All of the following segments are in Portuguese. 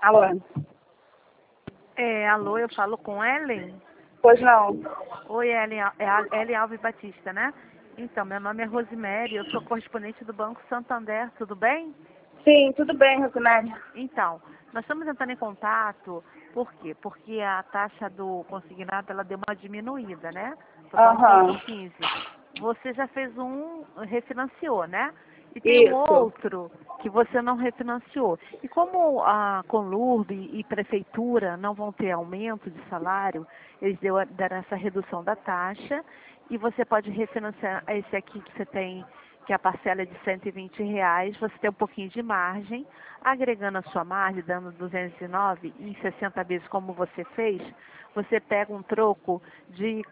Alô? Alô, eu falo com Ellen? Pois não. Oi, Ellen, é a Ellen Alves Batista, né? Então, meu nome é Rosemary, eu sou correspondente do Banco Santander, tudo bem? Sim, tudo bem, Rosemary. Então, nós estamos entrando em contato, por quê? Porque a taxa do consignado, ela deu uma diminuída, né? Para 1,15. Você já fez refinanciou, né? E tem um Isso. outro que você não refinanciou. E como a Conlurb e Prefeitura não vão ter aumento de salário, eles deram essa redução da taxa e você pode refinanciar esse aqui que você tem, que a parcela é de R$ 120, você tem um pouquinho de margem, agregando a sua margem, dando 209 em 60 vezes como você fez, você pega um troco de R$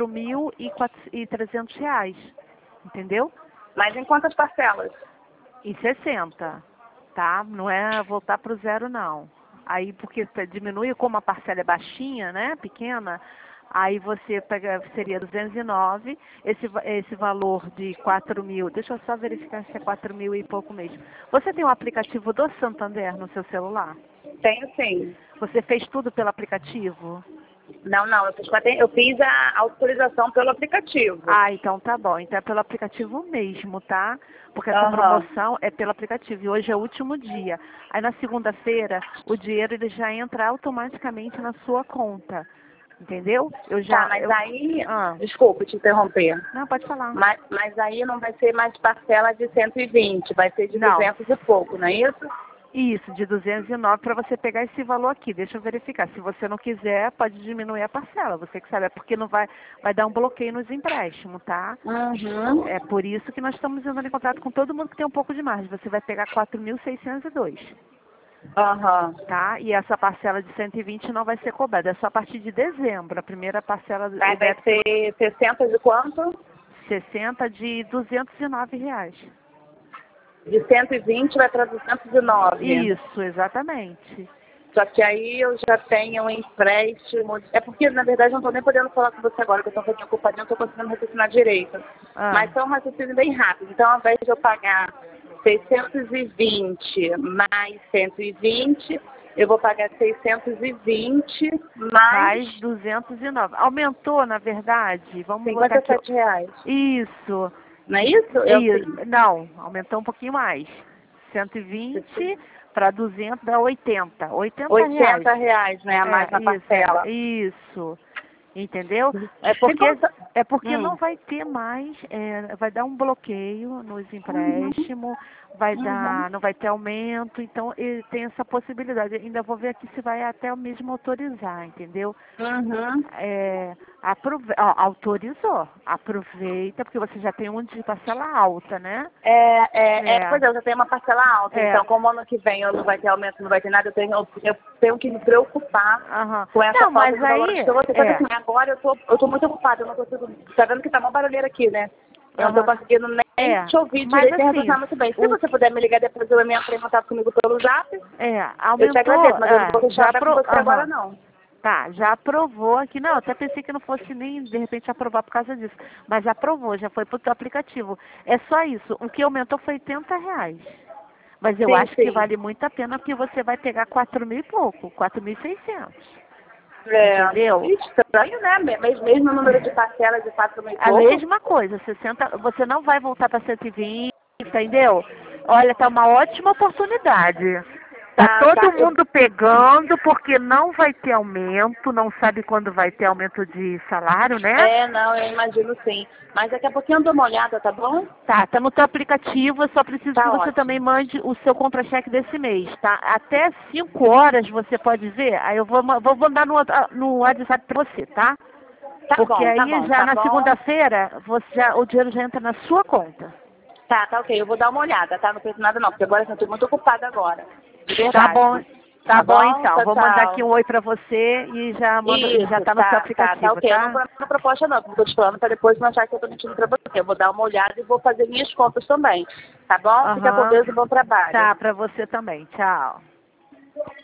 4.300, entendeu? Mas em quantas parcelas? Em 60, tá? Não é voltar para o zero, não. Aí, porque diminui, como a parcela é baixinha, né, pequena, aí você pega, seria 209, esse valor de 4.000, deixa eu só verificar se é 4.000 e pouco mesmo. Você tem o aplicativo do Santander no seu celular? Tenho sim. Você fez tudo pelo aplicativo? Não, eu fiz a autorização pelo aplicativo. Ah, então tá bom. Então é pelo aplicativo mesmo, tá? Porque essa promoção é pelo aplicativo e hoje é o último dia. Aí na segunda-feira o dinheiro ele já entra automaticamente na sua conta. Entendeu? Aí, desculpa te interromper. Não, pode falar. Mas aí não vai ser mais parcela de 120, vai ser de Não. 200 e pouco, não é isso? Isso, de 209 para você pegar esse valor aqui. Deixa eu verificar. Se você não quiser, pode diminuir a parcela. Você que sabe, é porque não vai dar um bloqueio nos empréstimos, tá? Uhum. É por isso que nós estamos entrando em contato com todo mundo que tem um pouco de margem. Você vai pegar 4.602, tá? E essa parcela de 120 não vai ser cobrada. É só a partir de dezembro. A primeira parcela Vai ser 60 de quanto? 60 de R$ 209. De 120 vai para 209. Isso, exatamente. Só que aí eu já tenho um empréstimo. É porque, na verdade, eu não estou nem podendo falar com você agora, que eu estou um pouquinho ocupadinha, não estou conseguindo raciocinar direito. Mas é um raciocínio bem rápido. Então, ao invés de eu pagar 620 mais 120, eu vou pagar 620 mais 209. Aumentou, na verdade. Vamos botar aqui. R$ 57. Isso. Não é isso? Não, aumentou um pouquinho mais. 120 para 200 dá 80. R$ 80, né? A mais na parcela. Isso. Entendeu? É porque não vai ter mais, vai dar um bloqueio nos empréstimos, não vai ter aumento, então ele tem essa possibilidade. Ainda vou ver aqui se vai até o mesmo autorizar, entendeu? Autorizou. Aproveita, porque você já tem um de parcela alta, né? Pois é, eu já tenho uma parcela alta, então como ano que vem eu não vai ter aumento, não vai ter nada, eu tenho que me preocupar com essa falta de valores que eu vou ter. Assim, agora eu tô muito ocupada, eu não consigo. Tá vendo que tá uma barulheira aqui, né? Eu não tô conseguindo nem te ouvir direito e raciocinar muito bem. Se você puder me ligar depois, eu me entrar em contato comigo pelo zap, aumentou, eu te agradeço, mas eu não vou deixar com você agora não. Tá, já aprovou aqui. Não, até pensei que não fosse nem, de repente, aprovar por causa disso. Mas aprovou, já foi pro teu aplicativo. É só isso. O que aumentou foi R$ 80. Mas eu acho que vale muito a pena, porque você vai pegar 4.000 e pouco, 4.600. Entendeu? Estranho, né? Mesmo o número de parcelas de 4.000 e pouco. A mesma coisa, 60, você não vai voltar para 120, entendeu? Olha, tá uma ótima oportunidade. Tá todo mundo pegando, porque não vai ter aumento, não sabe quando vai ter aumento de salário, né? Não, eu imagino sim. Mas daqui a pouquinho eu dou uma olhada, tá bom? Tá no teu aplicativo, eu só preciso que você também mande o seu contra-cheque desse mês, tá? Até 5 horas você pode ver, aí eu vou mandar no WhatsApp pra você, tá? Porque aí já na segunda-feira, o dinheiro já entra na sua conta. Tá ok, eu vou dar uma olhada, tá? Não preciso nada não, porque agora eu estou muito ocupada agora. Tá bom então. Vou mandar aqui um oi pra você e já tá no seu aplicativo, tá? Ok, eu não vou na proposta não, porque eu tô te falando pra depois não achar que eu tô mentindo pra você. Eu vou dar uma olhada e vou fazer minhas contas também, tá bom? Fica com Deus e bom trabalho. Tá, pra você também. Tchau.